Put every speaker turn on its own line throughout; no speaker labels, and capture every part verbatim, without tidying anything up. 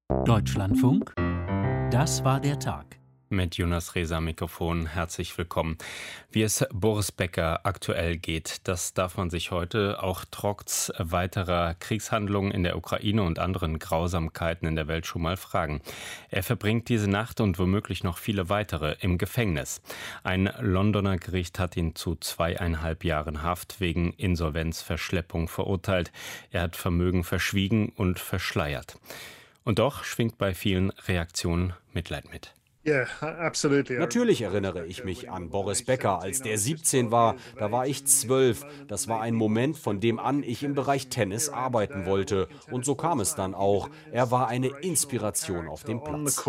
Deutschlandfunk, das war der Tag.
Mit Jonas Reza am Mikrofon, herzlich willkommen. Wie es Boris Becker aktuell geht, das darf man sich heute auch trotz weiterer Kriegshandlungen in der Ukraine und anderen Grausamkeiten in der Welt schon mal fragen. Er verbringt diese Nacht und womöglich noch viele weitere im Gefängnis. Ein Londoner Gericht hat ihn zu zweieinhalb Jahren Haft wegen Insolvenzverschleppung verurteilt. Er hat Vermögen verschwiegen und verschleiert. Und doch schwingt bei vielen Reaktionen Mitleid mit.
Natürlich erinnere ich mich an Boris Becker, als der siebzehn war, da war ich zwölf. Das war ein Moment, von dem an ich im Bereich Tennis arbeiten wollte. Und so kam es dann auch. Er war eine Inspiration auf dem Platz.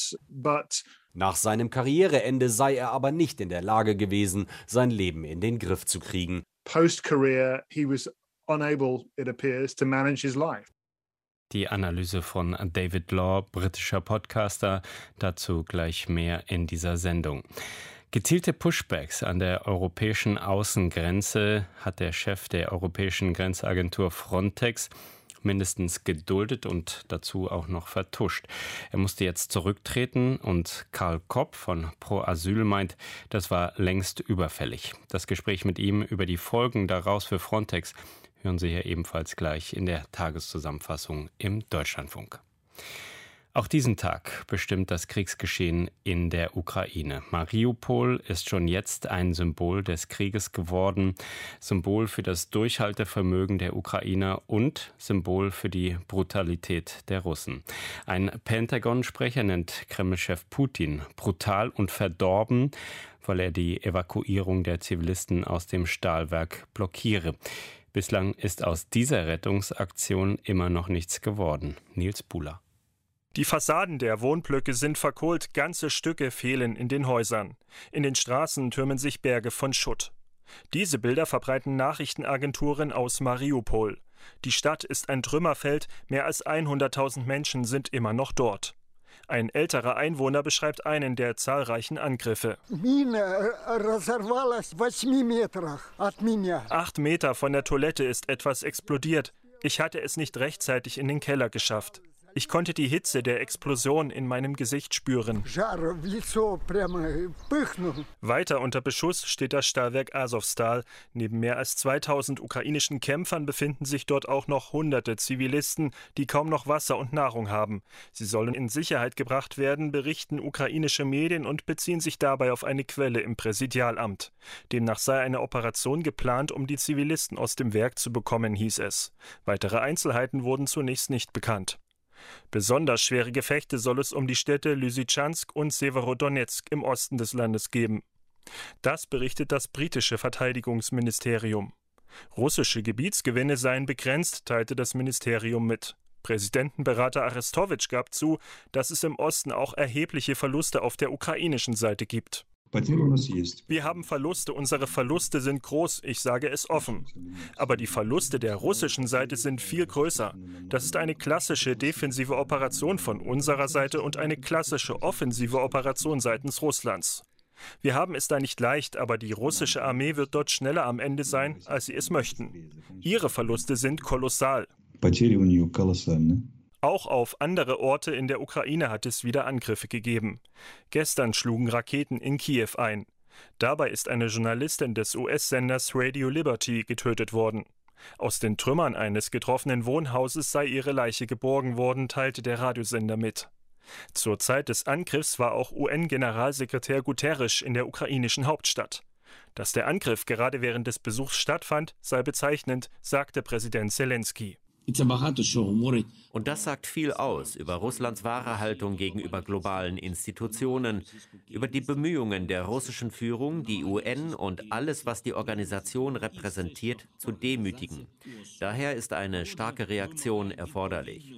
Nach seinem Karriereende sei er aber nicht in der Lage gewesen, sein Leben in den Griff zu kriegen.
Post-career, he was unable, it appears, to manage his life.
Die Analyse von David Law, britischer Podcaster, dazu gleich mehr in dieser Sendung. Gezielte Pushbacks an der europäischen Außengrenze hat der Chef der europäischen Grenzagentur Frontex mindestens geduldet und dazu auch noch vertuscht. Er musste jetzt zurücktreten und Karl Kopp von Pro Asyl meint, das war längst überfällig. Das Gespräch mit ihm über die Folgen daraus für Frontex hören Sie hier ebenfalls gleich in der Tageszusammenfassung im Deutschlandfunk. Auch diesen Tag bestimmt das Kriegsgeschehen in der Ukraine. Mariupol ist schon jetzt ein Symbol des Krieges geworden, Symbol für das Durchhaltevermögen der Ukrainer und Symbol für die Brutalität der Russen. Ein Pentagon-Sprecher nennt Kreml-Chef Putin brutal und verdorben, weil er die Evakuierung der Zivilisten aus dem Stahlwerk blockiere. Bislang ist aus dieser Rettungsaktion immer noch nichts geworden. Nils Buhler.
Die Fassaden der Wohnblöcke sind verkohlt, ganze Stücke fehlen in den Häusern. In den Straßen türmen sich Berge von Schutt. Diese Bilder verbreiten Nachrichtenagenturen aus Mariupol. Die Stadt ist ein Trümmerfeld, mehr als hunderttausend Menschen sind immer noch dort. Ein älterer Einwohner beschreibt einen der zahlreichen Angriffe. Acht Meter von der Toilette ist etwas explodiert. Ich hatte es nicht rechtzeitig in den Keller geschafft. Ich konnte die Hitze der Explosion in meinem Gesicht spüren. Weiter unter Beschuss steht das Stahlwerk Azovstal. Neben mehr als zweitausend ukrainischen Kämpfern befinden sich dort auch noch hunderte Zivilisten, die kaum noch Wasser und Nahrung haben. Sie sollen in Sicherheit gebracht werden, berichten ukrainische Medien und beziehen sich dabei auf eine Quelle im Präsidialamt. Demnach sei eine Operation geplant, um die Zivilisten aus dem Werk zu bekommen, hieß es. Weitere Einzelheiten wurden zunächst nicht bekannt. Besonders schwere Gefechte soll es um die Städte Lysychansk und Severodonetsk im Osten des Landes geben. Das berichtet das britische Verteidigungsministerium. Russische Gebietsgewinne seien begrenzt, teilte das Ministerium mit. Präsidentenberater Arestowitsch gab zu, dass es im Osten auch erhebliche Verluste auf der ukrainischen Seite gibt. Wir haben Verluste, unsere Verluste sind groß, ich sage es offen. Aber die Verluste der russischen Seite sind viel größer. Das ist eine klassische defensive Operation von unserer Seite und eine klassische offensive Operation seitens Russlands. Wir haben es da nicht leicht, aber die russische Armee wird dort schneller am Ende sein, als sie es möchten. Ihre Verluste sind kolossal. Auch auf andere Orte in der Ukraine hat es wieder Angriffe gegeben. Gestern schlugen Raketen in Kiew ein. Dabei ist eine Journalistin des U S-Senders Radio Liberty getötet worden. Aus den Trümmern eines getroffenen Wohnhauses sei ihre Leiche geborgen worden, teilte der Radiosender mit. Zur Zeit des Angriffs war auch U N-Generalsekretär Guterres in der ukrainischen Hauptstadt. Dass der Angriff gerade während des Besuchs stattfand, sei bezeichnend, sagte Präsident Selenskyj.
Und das sagt viel aus über Russlands wahre Haltung gegenüber globalen Institutionen, über die Bemühungen der russischen Führung, die U N und alles, was die Organisation repräsentiert, zu demütigen. Daher ist eine starke Reaktion erforderlich.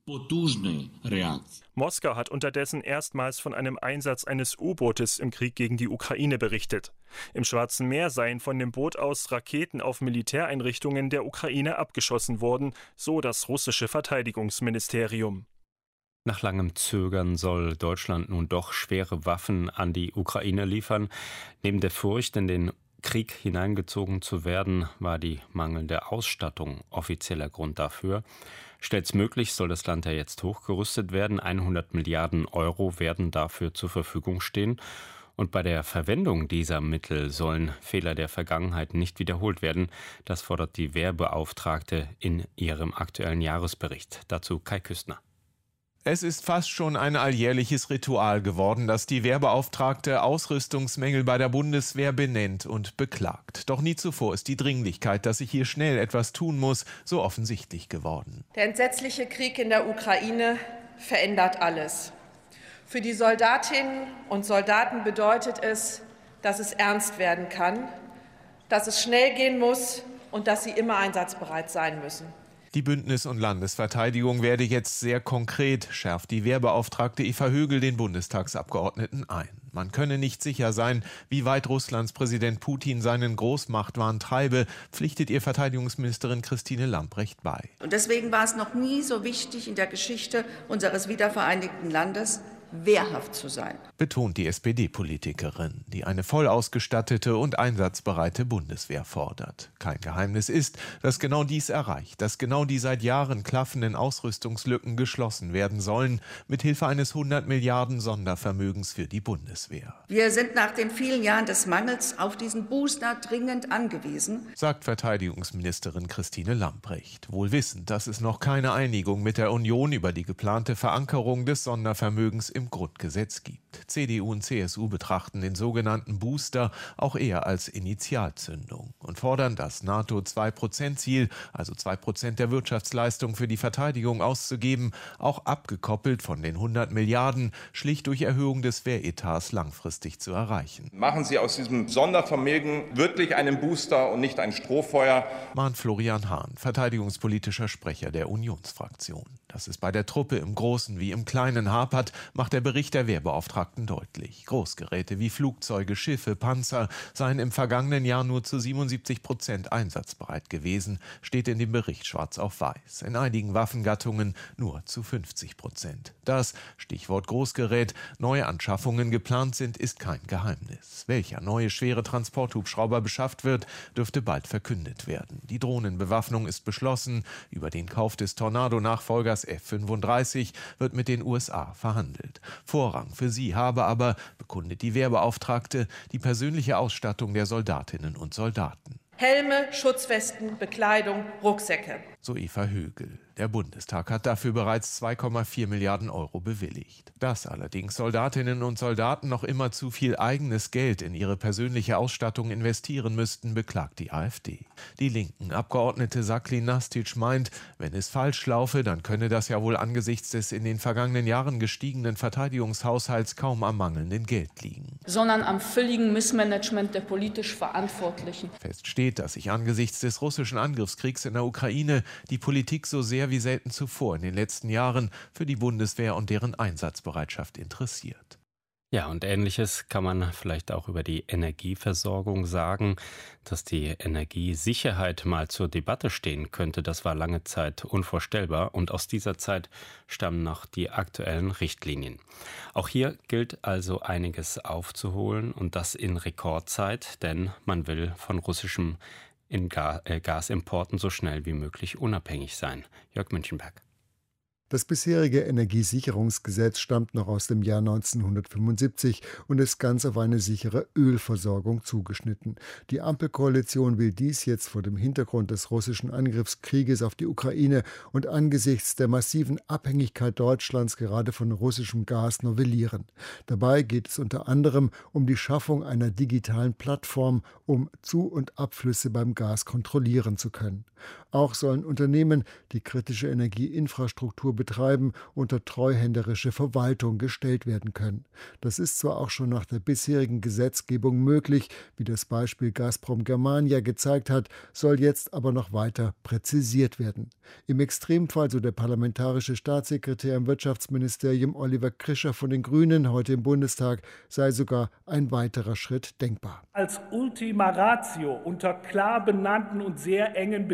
Moskau hat unterdessen erstmals von einem Einsatz eines U-Bootes im Krieg gegen die Ukraine berichtet. Im Schwarzen Meer seien von dem Boot aus Raketen auf Militäreinrichtungen der Ukraine abgeschossen worden, so das russische Verteidigungsministerium.
Nach langem Zögern soll Deutschland nun doch schwere Waffen an die Ukraine liefern. Neben der Furcht, in den Krieg hineingezogen zu werden, war die mangelnde Ausstattung offizieller Grund dafür. Schnellstmöglich soll das Land ja jetzt hochgerüstet werden. hundert Milliarden Euro werden dafür zur Verfügung stehen. Und bei der Verwendung dieser Mittel sollen Fehler der Vergangenheit nicht wiederholt werden. Das fordert die Wehrbeauftragte in ihrem aktuellen Jahresbericht. Dazu Kai Küstner.
Es ist fast schon ein alljährliches Ritual geworden, dass die Wehrbeauftragte Ausrüstungsmängel bei der Bundeswehr benennt und beklagt. Doch nie zuvor ist die Dringlichkeit, dass sich hier schnell etwas tun muss, so offensichtlich geworden.
Der entsetzliche Krieg in der Ukraine verändert alles. Für die Soldatinnen und Soldaten bedeutet es, dass es ernst werden kann, dass es schnell gehen muss und dass sie immer einsatzbereit sein müssen.
Die Bündnis- und Landesverteidigung werde jetzt sehr konkret, schärft die Wehrbeauftragte Eva Högel den Bundestagsabgeordneten ein. Man könne nicht sicher sein, wie weit Russlands Präsident Putin seinen Großmachtwahn treibe, pflichtet ihr Verteidigungsministerin Christine Lambrecht bei.
Und deswegen war es noch nie so wichtig in der Geschichte unseres wiedervereinigten Landes, wehrhaft zu sein,
betont die S P D-Politikerin, die eine voll ausgestattete und einsatzbereite Bundeswehr fordert. Kein Geheimnis ist, dass genau dies erreicht, dass genau die seit Jahren klaffenden Ausrüstungslücken geschlossen werden sollen, mit Hilfe eines hundert Milliarden Sondervermögens für die Bundeswehr.
Wir sind nach den vielen Jahren des Mangels auf diesen Booster dringend angewiesen,
sagt Verteidigungsministerin Christine Lambrecht, wohl wissend, dass es noch keine Einigung mit der Union über die geplante Verankerung des Sondervermögens im Grundgesetz gibt. C D U und C S U betrachten den sogenannten Booster auch eher als Initialzündung und fordern, das NATO-zwei Prozent Ziel, also zwei Prozent der Wirtschaftsleistung für die Verteidigung auszugeben, auch abgekoppelt von den hundert Milliarden, schlicht durch Erhöhung des Wehretats langfristig zu erreichen.
Machen Sie aus diesem Sondervermögen wirklich einen Booster und nicht ein Strohfeuer,
mahnt Florian Hahn, verteidigungspolitischer Sprecher der Unionsfraktion. Dass es bei der Truppe im Großen wie im Kleinen hapert, macht der Bericht der Wehrbeauftragten deutlich. Großgeräte wie Flugzeuge, Schiffe, Panzer seien im vergangenen Jahr nur zu siebenundsiebzig Prozent einsatzbereit gewesen, steht in dem Bericht schwarz auf weiß. In einigen Waffengattungen nur zu fünfzig Prozent. Dass, Stichwort Großgerät, neue Anschaffungen geplant sind, ist kein Geheimnis. Welcher neue schwere Transporthubschrauber beschafft wird, dürfte bald verkündet werden. Die Drohnenbewaffnung ist beschlossen. Über den Kauf des Tornado-Nachfolgers F fünfunddreißig wird mit den U S A verhandelt. Vorrang für sie habe aber, bekundet die Wehrbeauftragte, die persönliche Ausstattung der Soldatinnen und Soldaten.
Helme, Schutzwesten, Bekleidung, Rucksäcke.
So Eva Högel. Der Bundestag hat dafür bereits zwei Komma vier Milliarden Euro bewilligt. Dass allerdings Soldatinnen und Soldaten noch immer zu viel eigenes Geld in ihre persönliche Ausstattung investieren müssten, beklagt die AfD. Die linken Abgeordnete Saklin Nastic meint, wenn es falsch laufe, dann könne das ja wohl angesichts des in den vergangenen Jahren gestiegenen Verteidigungshaushalts kaum am mangelnden Geld liegen.
Sondern am völligen Missmanagement der politisch Verantwortlichen.
Fest steht, dass sich angesichts des russischen Angriffskriegs in der Ukraine die Politik so sehr wie selten zuvor in den letzten Jahren für die Bundeswehr und deren Einsatzbereitschaft interessiert.
Ja, und Ähnliches kann man vielleicht auch über die Energieversorgung sagen, dass die Energiesicherheit mal zur Debatte stehen könnte. Das war lange Zeit unvorstellbar und aus dieser Zeit stammen noch die aktuellen Richtlinien. Auch hier gilt also einiges aufzuholen und das in Rekordzeit, denn man will von russischem in Ga- äh, Gasimporten so schnell wie möglich unabhängig sein. Jörg Münchenberg.
Das bisherige Energiesicherungsgesetz stammt noch aus dem Jahr neunzehnhundertfünfundsiebzig und ist ganz auf eine sichere Ölversorgung zugeschnitten. Die Ampelkoalition will dies jetzt vor dem Hintergrund des russischen Angriffskrieges auf die Ukraine und angesichts der massiven Abhängigkeit Deutschlands gerade von russischem Gas novellieren. Dabei geht es unter anderem um die Schaffung einer digitalen Plattform, um Zu- und Abflüsse beim Gas kontrollieren zu können. Auch sollen Unternehmen, die kritische Energieinfrastruktur betreiben, unter treuhänderische Verwaltung gestellt werden können. Das ist zwar auch schon nach der bisherigen Gesetzgebung möglich, wie das Beispiel Gazprom Germania gezeigt hat, soll jetzt aber noch weiter präzisiert werden. Im Extremfall, so der parlamentarische Staatssekretär im Wirtschaftsministerium Oliver Krischer von den Grünen heute im Bundestag, sei sogar ein weiterer Schritt denkbar.
Als Ultima Ratio unter klar benannten und sehr engen Bedingungen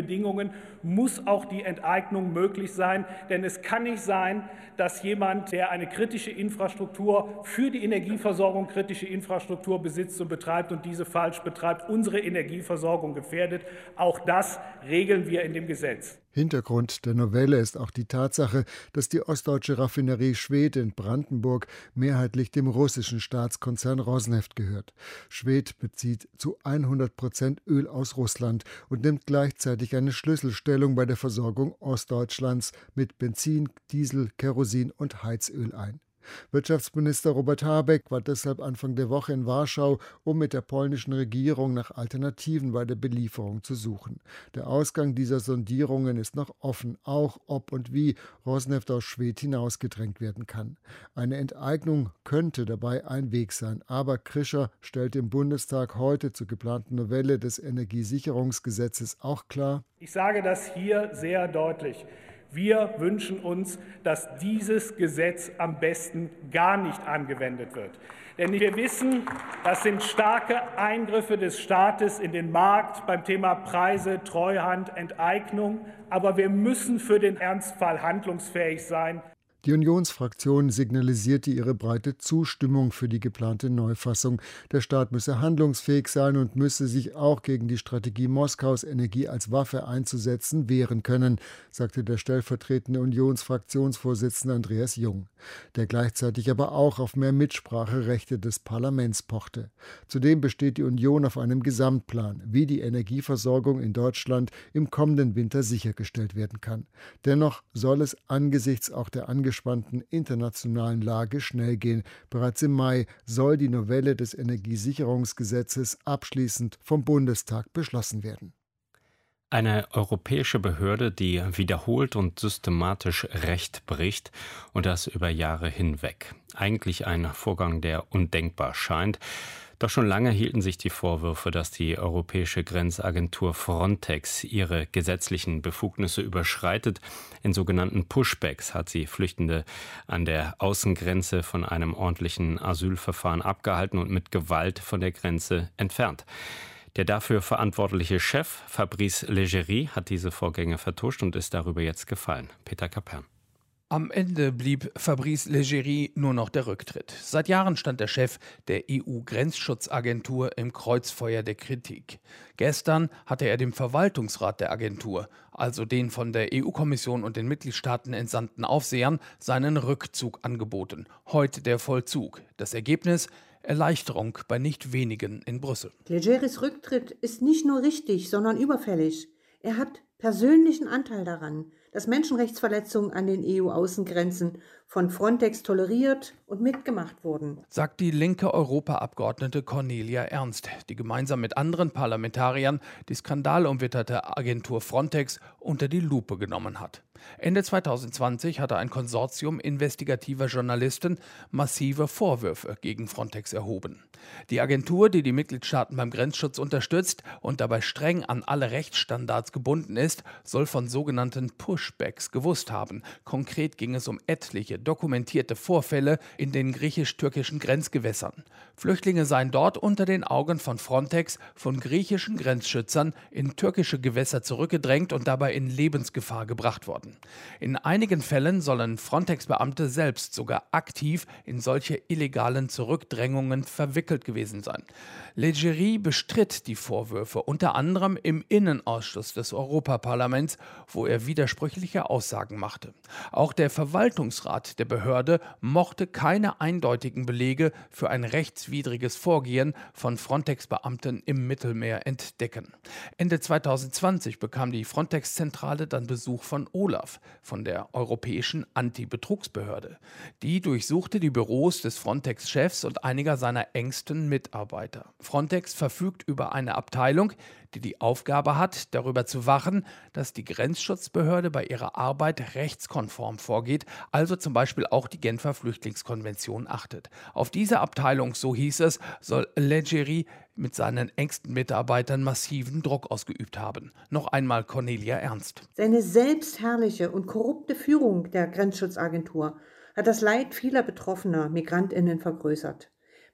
können, muss auch die Enteignung möglich sein. Denn es kann nicht sein, dass jemand, der eine kritische Infrastruktur für die Energieversorgung kritische Infrastruktur besitzt und betreibt und diese falsch betreibt, unsere Energieversorgung gefährdet. Auch das regeln wir in dem Gesetz.
Hintergrund der Novelle ist auch die Tatsache, dass die ostdeutsche Raffinerie Schwedt in Brandenburg mehrheitlich dem russischen Staatskonzern Rosneft gehört. Schwedt bezieht zu hundert Prozent Öl aus Russland und nimmt gleichzeitig eine Schlüsselstellung bei der Versorgung Ostdeutschlands mit Benzin, Diesel, Kerosin und Heizöl ein. Wirtschaftsminister Robert Habeck war deshalb Anfang der Woche in Warschau, um mit der polnischen Regierung nach Alternativen bei der Belieferung zu suchen. Der Ausgang dieser Sondierungen ist noch offen, auch ob und wie Rosneft aus Schwedt hinausgedrängt werden kann. Eine Enteignung könnte dabei ein Weg sein, aber Krischer stellt im Bundestag heute zur geplanten Novelle des Energiesicherungsgesetzes auch klar:
Ich sage das hier sehr deutlich. Wir wünschen uns, dass dieses Gesetz am besten gar nicht angewendet wird. Denn wir wissen, das sind starke Eingriffe des Staates in den Markt beim Thema Preise, Treuhand, Enteignung. Aber wir müssen für den Ernstfall handlungsfähig sein.
Die Unionsfraktion signalisierte ihre breite Zustimmung für die geplante Neufassung. Der Staat müsse handlungsfähig sein und müsse sich auch gegen die Strategie Moskaus, Energie als Waffe einzusetzen, wehren können, sagte der stellvertretende Unionsfraktionsvorsitzende Andreas Jung, der gleichzeitig aber auch auf mehr Mitspracherechte des Parlaments pochte. Zudem besteht die Union auf einem Gesamtplan, wie die Energieversorgung in Deutschland im kommenden Winter sichergestellt werden kann. Dennoch soll es angesichts auch der angespannten internationalen Lage schnell gehen. Bereits im Mai soll die Novelle des Energiesicherungsgesetzes abschließend vom Bundestag beschlossen werden.
Eine europäische Behörde, die wiederholt und systematisch Recht bricht und das über Jahre hinweg. Eigentlich ein Vorgang, der undenkbar scheint. Doch schon lange hielten sich die Vorwürfe, dass die europäische Grenzagentur Frontex ihre gesetzlichen Befugnisse überschreitet. In sogenannten Pushbacks hat sie Flüchtende an der Außengrenze von einem ordentlichen Asylverfahren abgehalten und mit Gewalt von der Grenze entfernt. Der dafür verantwortliche Chef, Fabrice Leggeri, hat diese Vorgänge vertuscht und ist darüber jetzt gefallen. Peter Kapern.
Am Ende blieb Fabrice Leggeri nur noch der Rücktritt. Seit Jahren stand der Chef der E U-Grenzschutzagentur im Kreuzfeuer der Kritik. Gestern hatte er dem Verwaltungsrat der Agentur, also den von der E U-Kommission und den Mitgliedstaaten entsandten Aufsehern, seinen Rückzug angeboten. Heute der Vollzug. Das Ergebnis: Erleichterung bei nicht wenigen in Brüssel.
Leggeris Rücktritt ist nicht nur richtig, sondern überfällig. Er hat persönlichen Anteil daran, dass Menschenrechtsverletzungen an den E U-Außengrenzen von Frontex toleriert und mitgemacht wurden,
sagt die linke Europaabgeordnete Cornelia Ernst, die gemeinsam mit anderen Parlamentariern die skandalumwitterte Agentur Frontex unter die Lupe genommen hat. Ende zweitausendzwanzig hatte ein Konsortium investigativer Journalisten massive Vorwürfe gegen Frontex erhoben. Die Agentur, die die Mitgliedstaaten beim Grenzschutz unterstützt und dabei streng an alle Rechtsstandards gebunden ist, soll von sogenannten Pushbacks gewusst haben. Konkret ging es um etliche dokumentierte Vorfälle in den griechisch-türkischen Grenzgewässern. Flüchtlinge seien dort unter den Augen von Frontex von griechischen Grenzschützern in türkische Gewässer zurückgedrängt und dabei in Lebensgefahr gebracht worden. In einigen Fällen sollen Frontex-Beamte selbst sogar aktiv in solche illegalen Zurückdrängungen verwickelt gewesen sein. Leggeri bestritt die Vorwürfe, unter anderem im Innenausschuss des Europaparlaments, wo er widersprüchliche Aussagen machte. Auch der Verwaltungsrat der Behörde mochte keine eindeutigen Belege für ein rechtswidriges Vorgehen von Frontex-Beamten im Mittelmeer entdecken. Ende zweitausendzwanzig bekam die Frontex-Zentrale dann Besuch von OLAF, von der Europäischen Antibetrugsbehörde. Die durchsuchte die Büros des Frontex-Chefs und einiger seiner engsten Mitarbeiter. Frontex verfügt über eine Abteilung, die die Aufgabe hat, darüber zu wachen, dass die Grenzschutzbehörde bei ihrer Arbeit rechtskonform vorgeht, also zum Beispiel auch die Genfer Flüchtlingskonvention achtet. Auf diese Abteilung, so hieß es, soll Leggeri mit seinen engsten Mitarbeitern massiven Druck ausgeübt haben. Noch einmal Cornelia Ernst.
Seine selbstherrliche und korrupte Führung der Grenzschutzagentur hat das Leid vieler betroffener MigrantInnen vergrößert.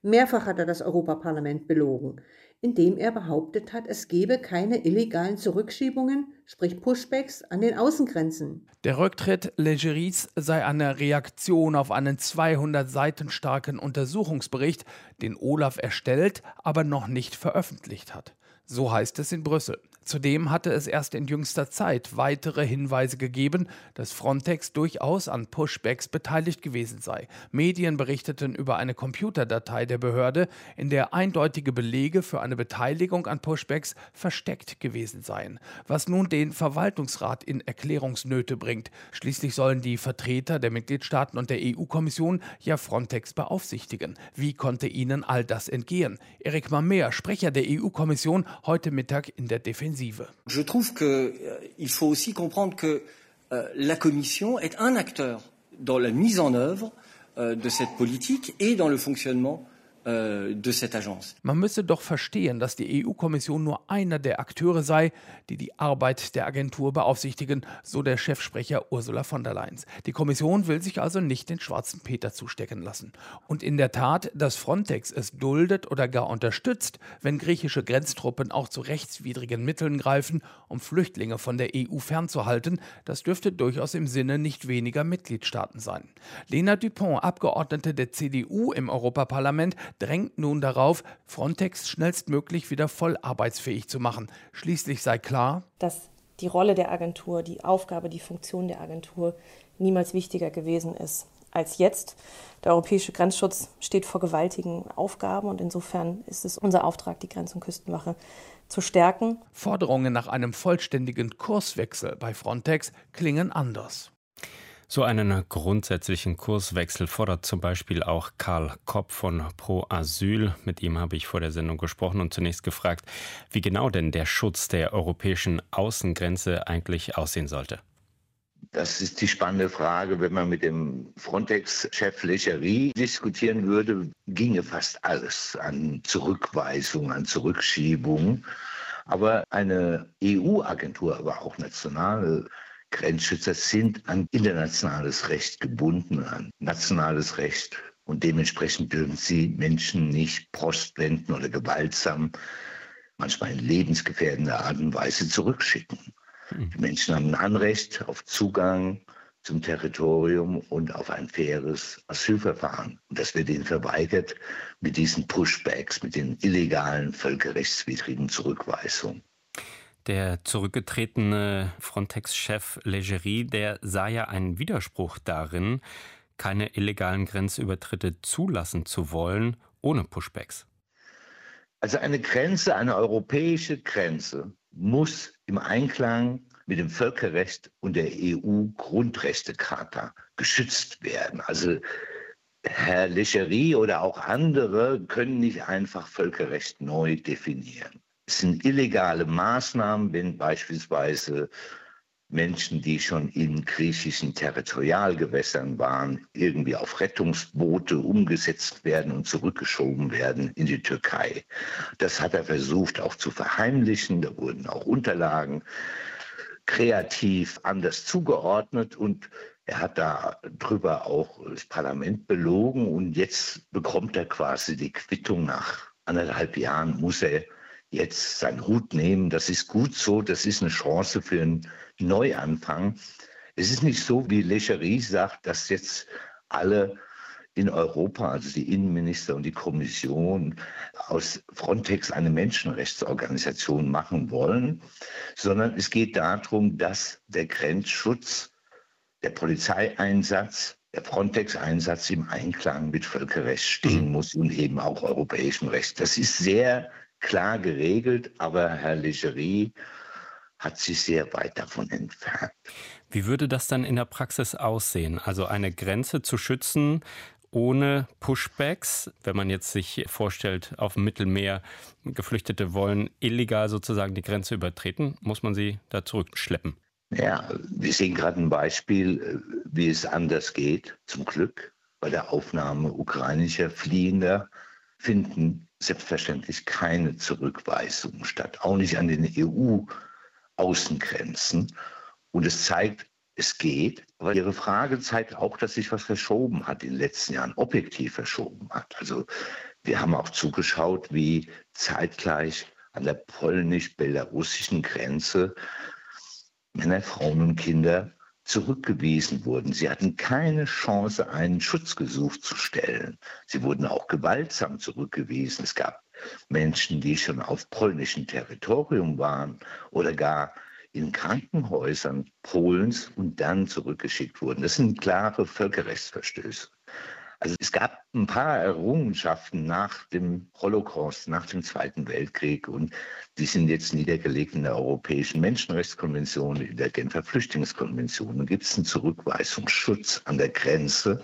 Mehrfach hat er das Europaparlament belogen, indem er behauptet hat, es gebe keine illegalen Zurückschiebungen, sprich Pushbacks, an den Außengrenzen.
Der Rücktritt Legeries sei eine Reaktion auf einen zweihundert Seiten starken Untersuchungsbericht, den Olaf erstellt, aber noch nicht veröffentlicht hat. So heißt es in Brüssel. Zudem hatte es erst in jüngster Zeit weitere Hinweise gegeben, dass Frontex durchaus an Pushbacks beteiligt gewesen sei. Medien berichteten über eine Computerdatei der Behörde, in der eindeutige Belege für eine Beteiligung an Pushbacks versteckt gewesen seien, was nun den Verwaltungsrat in Erklärungsnöte bringt. Schließlich sollen die Vertreter der Mitgliedstaaten und der E U-Kommission ja Frontex beaufsichtigen. Wie konnte ihnen all das entgehen? Eric Mamer, Sprecher der E U-Kommission, heute Mittag in der Defensive.
Je trouve qu'il euh, faut aussi comprendre que euh, la Commission est un acteur dans la mise en œuvre euh, de cette politique et dans le fonctionnement de cette agence.
Man müsse doch verstehen, dass die E U-Kommission nur einer der Akteure sei, die die Arbeit der Agentur beaufsichtigen, so der Chefsprecher Ursula von der Leyen. Die Kommission will sich also nicht den schwarzen Peter zustecken lassen. Und in der Tat, dass Frontex es duldet oder gar unterstützt, wenn griechische Grenztruppen auch zu rechtswidrigen Mitteln greifen, um Flüchtlinge von der E U fernzuhalten, das dürfte durchaus im Sinne nicht weniger Mitgliedstaaten sein. Lena Dupont, Abgeordnete der C D U im Europaparlament, drängt nun darauf, Frontex schnellstmöglich wieder voll arbeitsfähig zu machen. Schließlich sei klar,
dass die Rolle der Agentur, die Aufgabe, die Funktion der Agentur niemals wichtiger gewesen ist als jetzt. Der europäische Grenzschutz steht vor gewaltigen Aufgaben und insofern ist es unser Auftrag, die Grenz- und Küstenwache zu stärken.
Forderungen nach einem vollständigen Kurswechsel bei Frontex klingen anders.
So einen grundsätzlichen Kurswechsel fordert zum Beispiel auch Karl Kopp von Pro Asyl. Mit ihm habe ich vor der Sendung gesprochen und zunächst gefragt, wie genau denn der Schutz der europäischen Außengrenze eigentlich aussehen sollte.
Das ist die spannende Frage. Wenn man mit dem Frontex-Chef Legeries diskutieren würde, ginge fast alles an Zurückweisung, an Zurückschiebung. Aber eine E U-Agentur, aber auch nationale Grenzschützer sind an internationales Recht gebunden, an nationales Recht. Und dementsprechend dürfen sie Menschen nicht postwenden oder gewaltsam, manchmal in lebensgefährdender Art und Weise zurückschicken. Mhm. Die Menschen haben ein Anrecht auf Zugang zum Territorium und auf ein faires Asylverfahren. Und das wird ihnen verweigert mit diesen Pushbacks, mit den illegalen, völkerrechtswidrigen Zurückweisungen.
Der zurückgetretene Frontex-Chef Legeries, der sah ja einen Widerspruch darin, keine illegalen Grenzübertritte zulassen zu wollen, ohne Pushbacks.
Also eine Grenze, eine europäische Grenze muss im Einklang mit dem Völkerrecht und der E U-Grundrechtecharta geschützt werden. Also Herr Legeries oder auch andere können nicht einfach Völkerrecht neu definieren. Es sind illegale Maßnahmen, wenn beispielsweise Menschen, die schon in griechischen Territorialgewässern waren, irgendwie auf Rettungsboote umgesetzt werden und zurückgeschoben werden in die Türkei. Das hat er versucht auch zu verheimlichen. Da wurden auch Unterlagen kreativ anders zugeordnet und er hat darüber auch das Parlament belogen und jetzt bekommt er quasi die Quittung. Nach anderthalb Jahren muss er jetzt seinen Hut nehmen. Das ist gut so, das ist eine Chance für einen Neuanfang. Es ist nicht so, wie Legeries sagt, dass jetzt alle in Europa, also die Innenminister und die Kommission, aus Frontex eine Menschenrechtsorganisation machen wollen, sondern es geht darum, dass der Grenzschutz, der Polizeieinsatz, der Frontex-Einsatz im Einklang mit Völkerrecht stehen muss und eben auch europäischem Recht. Das ist sehr klar geregelt, aber Herr Legeries hat sich sehr weit davon entfernt.
Wie würde das dann in der Praxis aussehen? Also eine Grenze zu schützen ohne Pushbacks, wenn man jetzt sich vorstellt, auf dem Mittelmeer Geflüchtete wollen illegal sozusagen die Grenze übertreten, muss man sie da zurückschleppen?
Ja, wir sehen gerade ein Beispiel, wie es anders geht, zum Glück. Bei der Aufnahme ukrainischer Fliehender finden selbstverständlich keine Zurückweisungen statt, auch nicht an den E U-Außengrenzen. Und es zeigt, es geht. Aber Ihre Frage zeigt auch, dass sich was verschoben hat in den letzten Jahren, objektiv verschoben hat. Also Wir haben auch zugeschaut, wie zeitgleich an der polnisch-belarussischen Grenze Männer, Frauen und Kinder zurückgewiesen wurden. Sie hatten keine Chance, einen Schutzgesuch zu stellen. Sie wurden auch gewaltsam zurückgewiesen. Es gab Menschen, die schon auf polnischem Territorium waren oder gar in Krankenhäusern Polens und dann zurückgeschickt wurden. Das sind klare Völkerrechtsverstöße. Also es gab ein paar Errungenschaften nach dem Holocaust, nach dem Zweiten Weltkrieg, und die sind jetzt niedergelegt in der Europäischen Menschenrechtskonvention, in der Genfer Flüchtlingskonvention. Da gibt es einen Zurückweisungsschutz an der Grenze.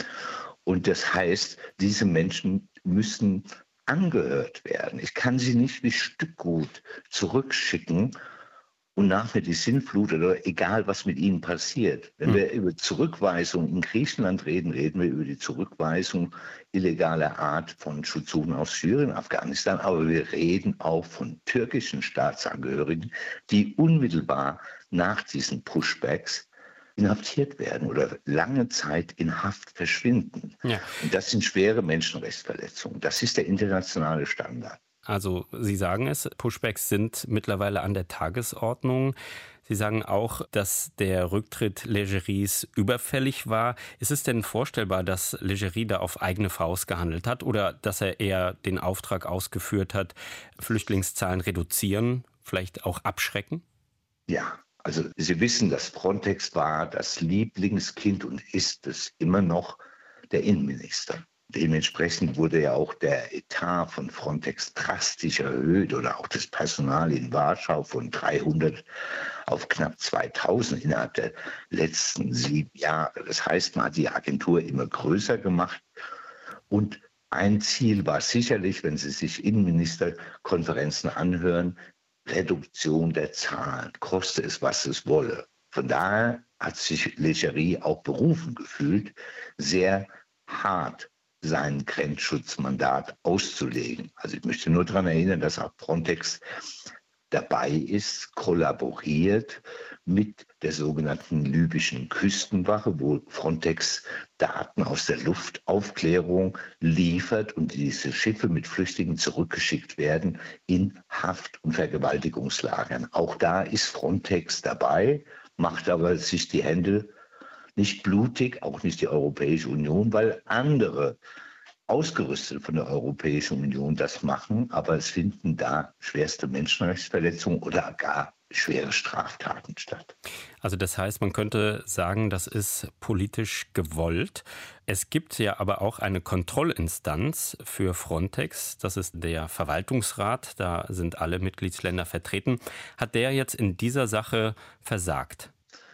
Und das heißt, diese Menschen müssen angehört werden. Ich kann sie nicht wie Stückgut zurückschicken und nachher die Sintflut oder egal, was mit ihnen passiert. Wenn wir über Zurückweisung in Griechenland reden, reden wir über die Zurückweisung illegaler Art von Schutzsuchenden aus Syrien, Afghanistan. Aber wir reden auch von türkischen Staatsangehörigen, die unmittelbar nach diesen Pushbacks inhaftiert werden oder lange Zeit in Haft verschwinden. Ja. Und das sind schwere Menschenrechtsverletzungen. Das ist der internationale Standard.
Also Sie sagen es, Pushbacks sind mittlerweile an der Tagesordnung. Sie sagen auch, dass der Rücktritt Legeries überfällig war. Ist es denn vorstellbar, dass Legerie da auf eigene Faust gehandelt hat oder dass er eher den Auftrag ausgeführt hat, Flüchtlingszahlen reduzieren, vielleicht auch abschrecken?
Ja, also Sie wissen, dass Frontex war das Lieblingskind und ist es immer noch der Innenminister. Dementsprechend wurde ja auch der Etat von Frontex drastisch erhöht oder auch das Personal in Warschau von dreihundert auf knapp zweitausend innerhalb der letzten sieben Jahre. Das heißt, man hat die Agentur immer größer gemacht. Und ein Ziel war sicherlich, wenn Sie sich Innenministerkonferenzen anhören, Reduktion der Zahlen, koste es, was es wolle. Von daher hat sich Legerie auch berufen gefühlt, sehr hart sein Grenzschutzmandat auszulegen. Also ich möchte nur daran erinnern, dass auch Frontex dabei ist, kollaboriert mit der sogenannten libyschen Küstenwache, wo Frontex Daten aus der Luftaufklärung liefert und diese Schiffe mit Flüchtlingen zurückgeschickt werden in Haft- und Vergewaltigungslagern. Auch da ist Frontex dabei, macht aber sich die Hände nicht blutig, auch nicht die Europäische Union, weil andere ausgerüstet von der Europäischen Union das machen, aber es finden da schwerste Menschenrechtsverletzungen oder gar schwere Straftaten statt.
Also das heißt, man könnte sagen, das ist politisch gewollt. Es gibt ja aber auch eine Kontrollinstanz für Frontex, das ist der Verwaltungsrat, da sind alle Mitgliedsländer vertreten. Hat der jetzt in dieser Sache versagt?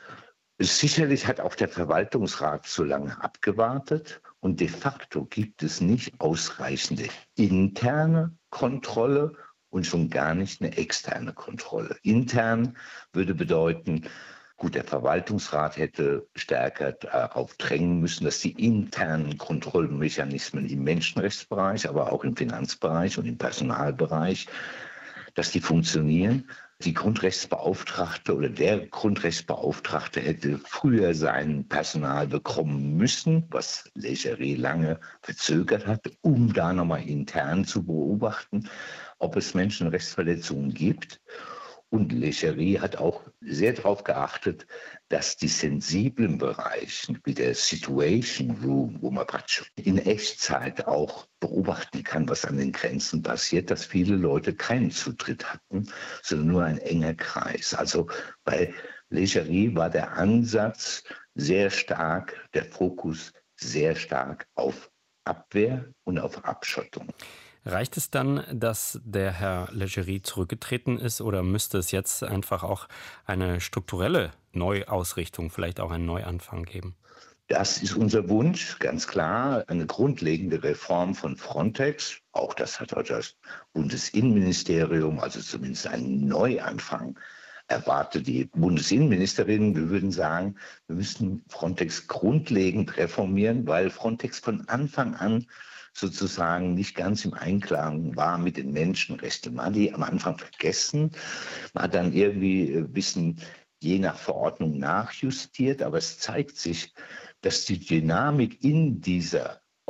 Sicherlich hat auch der Verwaltungsrat zu lange abgewartet und de facto gibt es nicht ausreichende interne Kontrolle und schon gar nicht eine externe Kontrolle. Intern würde bedeuten, gut, der Verwaltungsrat hätte stärker darauf drängen müssen, dass die internen Kontrollmechanismen im Menschenrechtsbereich, aber auch im Finanzbereich und im Personalbereich, dass die funktionieren. Die Grundrechtsbeauftragte oder der Grundrechtsbeauftragte hätte früher sein Personal bekommen müssen, was Legerie lange verzögert hat, um da nochmal intern zu beobachten, ob es Menschenrechtsverletzungen gibt. Und Legerie hat auch sehr darauf geachtet, dass die sensiblen Bereiche wie der Situation Room, wo man praktisch in Echtzeit auch beobachten kann, was an den Grenzen passiert, dass viele Leute keinen Zutritt hatten, sondern nur ein enger Kreis. Also bei Legerie war der Ansatz sehr stark, der Fokus sehr stark auf Abwehr und auf Abschottung.
Reicht es dann, dass der Herr Legerie zurückgetreten ist oder müsste es jetzt einfach auch eine strukturelle Neuausrichtung, vielleicht auch einen Neuanfang geben?
Das ist unser Wunsch, ganz klar, eine grundlegende Reform von Frontex. Auch das hat heute das Bundesinnenministerium, also zumindest einen Neuanfang, erwartet die Bundesinnenministerin. Wir würden sagen, wir müssen Frontex grundlegend reformieren, weil Frontex von Anfang an sozusagen nicht ganz im Einklang war mit den Menschenrechten. Man hat die am Anfang vergessen, man hat dann irgendwie ein bisschen je nach Verordnung nachjustiert, aber es zeigt sich, dass die Dynamik in dieser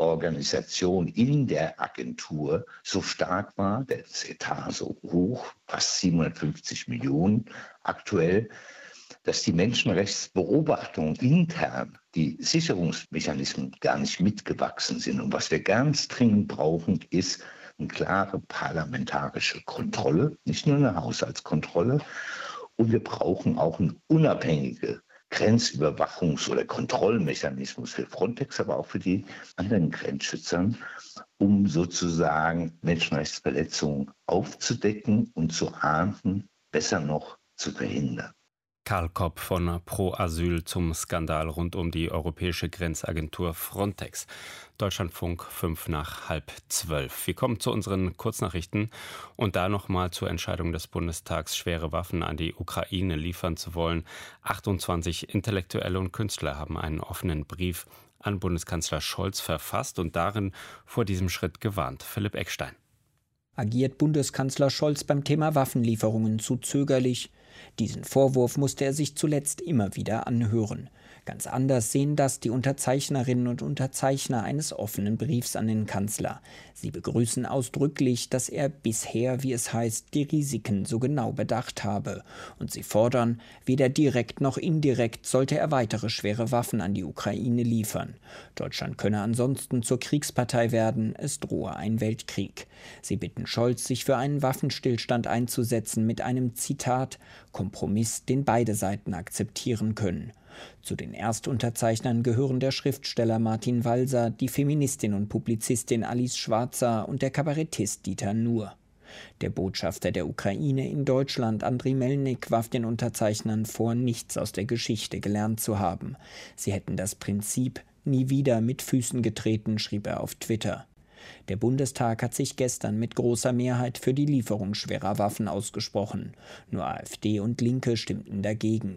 Organisation in der Agentur so stark war, der Etat so hoch, fast siebenhundertfünfzig Millionen aktuell, dass die Menschenrechtsbeobachtung intern, die Sicherungsmechanismen gar nicht mitgewachsen sind. Und was wir ganz dringend brauchen, ist eine klare parlamentarische Kontrolle, nicht nur eine Haushaltskontrolle. Und wir brauchen auch eine unabhängige Grenzüberwachungs- oder Kontrollmechanismus für Frontex, aber auch für die anderen Grenzschützer, um sozusagen Menschenrechtsverletzungen aufzudecken und zu ahnden, besser noch zu verhindern.
Karl Kopp von Pro Asyl zum Skandal rund um die europäische Grenzagentur Frontex. Deutschlandfunk fünf nach halb zwölf. Wir kommen zu unseren Kurznachrichten und da nochmal zur Entscheidung des Bundestags, schwere Waffen an die Ukraine liefern zu wollen. achtundzwanzig Intellektuelle und Künstler haben einen offenen Brief an Bundeskanzler Scholz verfasst und darin vor diesem Schritt gewarnt. Philipp Eckstein.
Agiert Bundeskanzler Scholz beim Thema Waffenlieferungen zu zögerlich? Diesen Vorwurf musste er sich zuletzt immer wieder anhören. Ganz anders sehen das die Unterzeichnerinnen und Unterzeichner eines offenen Briefs an den Kanzler. Sie begrüßen ausdrücklich, dass er bisher, wie es heißt, die Risiken so genau bedacht habe. Und sie fordern, weder direkt noch indirekt sollte er weitere schwere Waffen an die Ukraine liefern. Deutschland könne ansonsten zur Kriegspartei werden, es drohe ein Weltkrieg. Sie bitten Scholz, sich für einen Waffenstillstand einzusetzen mit einem Zitat Kompromiss, den beide Seiten akzeptieren können. Zu den Erstunterzeichnern gehören der Schriftsteller Martin Walser, die Feministin und Publizistin Alice Schwarzer und der Kabarettist Dieter Nuhr. Der Botschafter der Ukraine in Deutschland, Andriy Melnik, warf den Unterzeichnern vor, nichts aus der Geschichte gelernt zu haben. Sie hätten das Prinzip nie wieder mit Füßen getreten, schrieb er auf Twitter. Der Bundestag hat sich gestern mit großer Mehrheit für die Lieferung schwerer Waffen ausgesprochen. Nur AfD und Linke stimmten dagegen.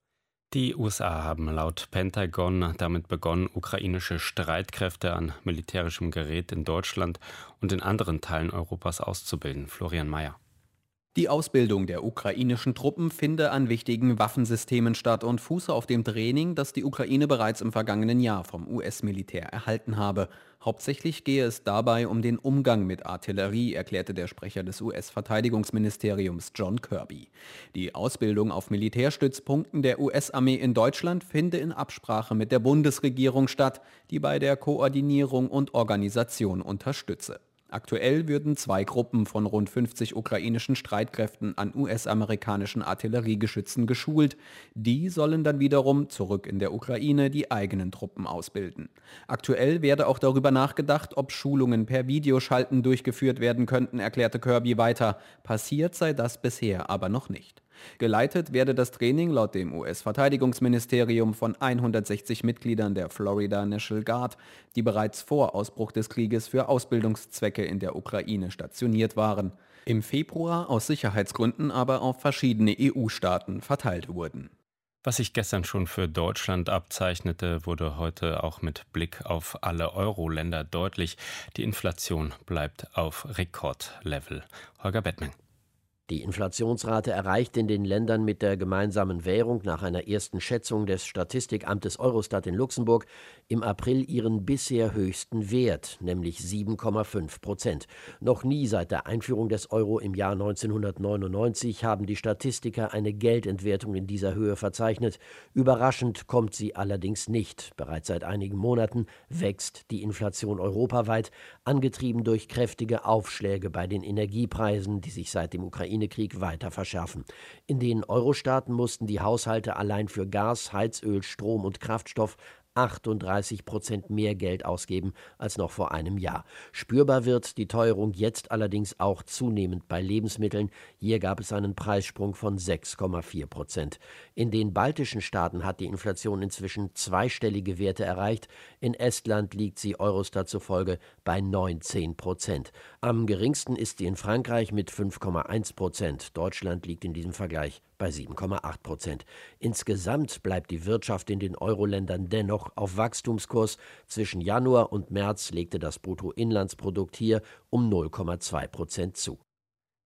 Die U S A haben laut Pentagon damit begonnen, ukrainische Streitkräfte an militärischem Gerät in Deutschland und in anderen Teilen Europas auszubilden. Florian Mayer.
Die Ausbildung der ukrainischen Truppen finde an wichtigen Waffensystemen statt und fuße auf dem Training, das die Ukraine bereits im vergangenen Jahr vom U S-Militär erhalten habe. Hauptsächlich gehe es dabei um den Umgang mit Artillerie, erklärte der Sprecher des U S-Verteidigungsministeriums John Kirby. Die Ausbildung auf Militärstützpunkten der U S-Armee in Deutschland finde in Absprache mit der Bundesregierung statt, die bei der Koordinierung und Organisation unterstütze. Aktuell würden zwei Gruppen von rund fünfzig ukrainischen Streitkräften an U S-amerikanischen Artilleriegeschützen geschult. Die sollen dann wiederum zurück in der Ukraine die eigenen Truppen ausbilden. Aktuell werde auch darüber nachgedacht, ob Schulungen per Videoschalten durchgeführt werden könnten, erklärte Kirby weiter. Passiert sei das bisher aber noch nicht. Geleitet werde das Training laut dem U S-Verteidigungsministerium von hundertsechzig Mitgliedern der Florida National Guard, die bereits vor Ausbruch des Krieges für Ausbildungszwecke in der Ukraine stationiert waren. Im Februar aus Sicherheitsgründen aber auf verschiedene E U-Staaten verteilt wurden.
Was sich gestern schon für Deutschland abzeichnete, wurde heute auch mit Blick auf alle Euro-Länder deutlich. Die Inflation bleibt auf Rekordlevel. Holger Bettmann.
Die Inflationsrate erreicht in den Ländern mit der gemeinsamen Währung nach einer ersten Schätzung des Statistikamtes Eurostat in Luxemburg im April ihren bisher höchsten Wert, nämlich sieben Komma fünf Prozent. Noch nie seit der Einführung des Euro im Jahr neunzehnhundertneunundneunzig haben die Statistiker eine Geldentwertung in dieser Höhe verzeichnet. Überraschend kommt sie allerdings nicht. Bereits seit einigen Monaten wächst die Inflation europaweit, angetrieben durch kräftige Aufschläge bei den Energiepreisen, die sich seit dem Ukraine-Krieg weiter verschärfen. In den Euro-Staaten mussten die Haushalte allein für Gas, Heizöl, Strom und Kraftstoff achtunddreißig Prozent mehr Geld ausgeben als noch vor einem Jahr. Spürbar wird die Teuerung jetzt allerdings auch zunehmend bei Lebensmitteln. Hier gab es einen Preissprung von sechs Komma vier Prozent. In den baltischen Staaten hat die Inflation inzwischen zweistellige Werte erreicht. In Estland liegt sie Eurostat zufolge bei neunzehn Prozent. Am geringsten ist sie in Frankreich mit fünf Komma eins Prozent. Deutschland liegt in diesem Vergleich bei sieben Komma acht Prozent. Insgesamt bleibt die Wirtschaft in den Euro-Ländern dennoch auf Wachstumskurs. Zwischen Januar und März legte das Bruttoinlandsprodukt hier um null Komma zwei Prozent zu.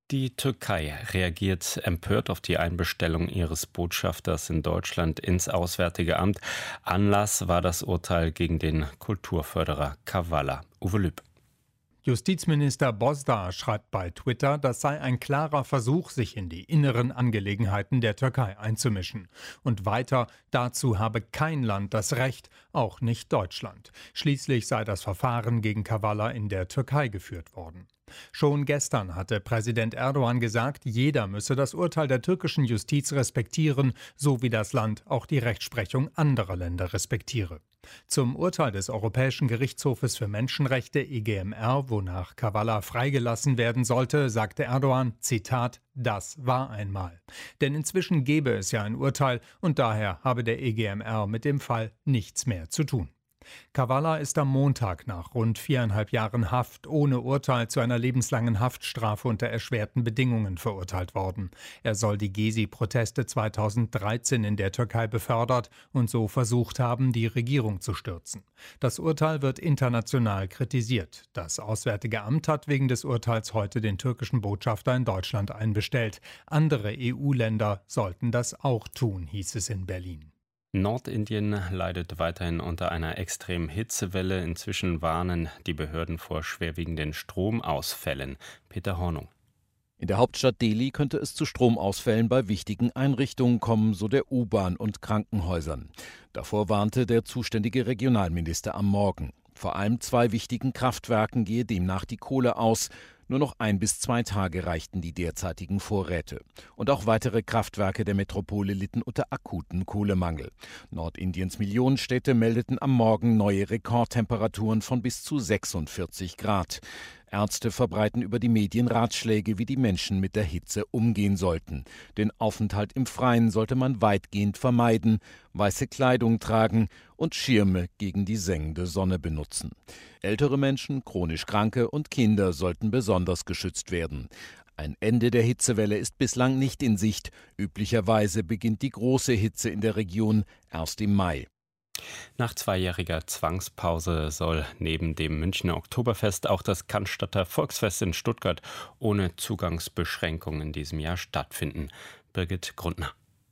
Die Türkei reagiert empört auf die Einbestellung ihres Botschafters in Deutschland ins Auswärtige Amt. Anlass war das Urteil gegen den Kulturförderer Kavala. Uwe Lüb.
Justizminister Bozdar schreibt bei Twitter, das sei ein klarer Versuch, sich in die inneren Angelegenheiten der Türkei einzumischen. Und weiter, dazu habe kein Land das Recht, auch nicht Deutschland. Schließlich sei das Verfahren gegen Kavala in der Türkei geführt worden. Schon gestern hatte Präsident Erdogan gesagt, jeder müsse das Urteil der türkischen Justiz respektieren, so wie das Land auch die Rechtsprechung anderer Länder respektiere. Zum Urteil des Europäischen Gerichtshofes für Menschenrechte E G M R, wonach Kavala freigelassen werden sollte, sagte Erdogan, Zitat, das war einmal. Denn inzwischen gebe es ja ein Urteil und daher habe der E G M R mit dem Fall nichts mehr zu tun. Kavala ist am Montag nach rund viereinhalb Jahren Haft ohne Urteil zu einer lebenslangen Haftstrafe unter erschwerten Bedingungen verurteilt worden. Er soll die Gezi-Proteste zweitausenddreizehn in der Türkei befördert und so versucht haben, die Regierung zu stürzen. Das Urteil wird international kritisiert. Das Auswärtige Amt hat wegen des Urteils heute den türkischen Botschafter in Deutschland einbestellt. Andere E U-Länder sollten das auch tun, hieß es in Berlin.
Nordindien leidet weiterhin unter einer extremen Hitzewelle. Inzwischen warnen die Behörden vor schwerwiegenden Stromausfällen. Peter Hornung.
In der Hauptstadt Delhi könnte es zu Stromausfällen bei wichtigen Einrichtungen kommen, so der U-Bahn und Krankenhäusern. Davor warnte der zuständige Regionalminister am Morgen. Vor allem zwei wichtigen Kraftwerken gehe demnach die Kohle aus. Nur noch ein bis zwei Tage reichten die derzeitigen Vorräte. Und auch weitere Kraftwerke der Metropole litten unter akuten Kohlemangel. Nordindiens Millionenstädte meldeten am Morgen neue Rekordtemperaturen von bis zu sechsundvierzig Grad. Ärzte verbreiten über die Medien Ratschläge, wie die Menschen mit der Hitze umgehen sollten. Den Aufenthalt im Freien sollte man weitgehend vermeiden, weiße Kleidung tragen und Schirme gegen die sengende Sonne benutzen. Ältere Menschen, chronisch Kranke und Kinder sollten besonders geschützt werden. Ein Ende der Hitzewelle ist bislang nicht in Sicht. Üblicherweise beginnt die große Hitze in der Region erst im Mai.
Nach zweijähriger Zwangspause soll neben dem Münchner Oktoberfest auch das Cannstatter Volksfest in Stuttgart ohne Zugangsbeschränkungen in diesem Jahr stattfinden. Birgit Grundner.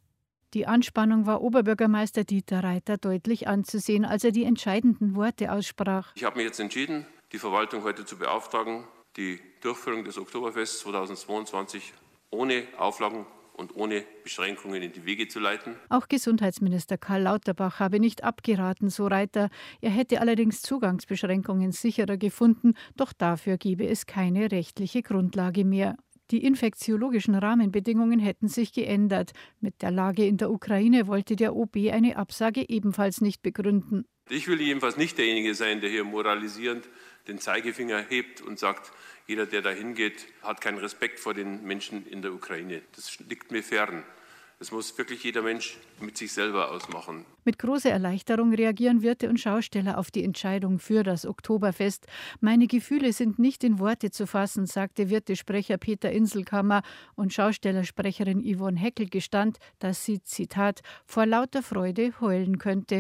Die Anspannung war Oberbürgermeister Dieter Reiter deutlich anzusehen, als er die entscheidenden Worte aussprach.
Ich habe mich jetzt entschieden, die Verwaltung heute zu beauftragen, die Durchführung des Oktoberfests zweitausendzweiundzwanzig ohne Auflagen und ohne Beschränkungen in die Wege zu leiten.
Auch Gesundheitsminister Karl Lauterbach habe nicht abgeraten, so Reiter. Er hätte allerdings Zugangsbeschränkungen sicherer gefunden, doch dafür gebe es keine rechtliche Grundlage mehr. Die infektiologischen Rahmenbedingungen hätten sich geändert. Mit der Lage in der Ukraine wollte der O B eine Absage ebenfalls nicht begründen.
Ich will jedenfalls nicht derjenige sein, der hier moralisierend den Zeigefinger hebt und sagt, jeder, der da hingeht, hat keinen Respekt vor den Menschen in der Ukraine. Das liegt mir fern. Das muss wirklich jeder Mensch mit sich selber ausmachen.
Mit großer Erleichterung reagieren Wirte und Schausteller auf die Entscheidung für das Oktoberfest. Meine Gefühle sind nicht in Worte zu fassen, sagte Wirtesprecher Peter Inselkammer, und Schaustellersprecherin Yvonne Heckel gestand, dass sie, Zitat, vor lauter Freude heulen könnte.